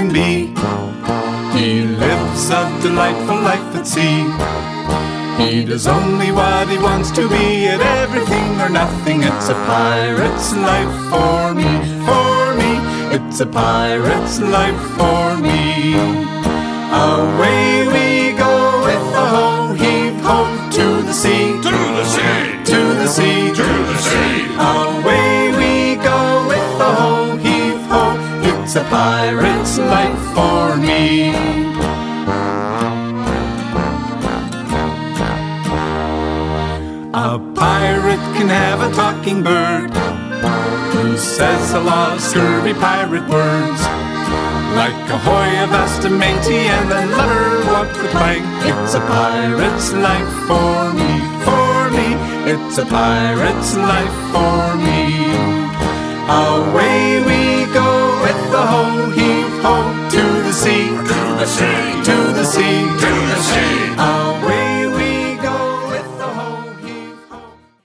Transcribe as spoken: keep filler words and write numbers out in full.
can be. He lives a delightful life at sea. He does only what he wants to be, at everything or nothing. It's a pirate's life for me, for me. It's a pirate's life for me. Away we go with the ho, heave ho, to the sea, To the sea, to the sea, to the sea. Away we go with the ho, heave ho. It's a pirate's life for me. A pirate can have a talking bird who says a lot of scurvy pirate words, like ahoy, avast, matey, and then let her walk the plank. It's a pirate's life for me, for me. It's a pirate's life for me. Away we go with the ho,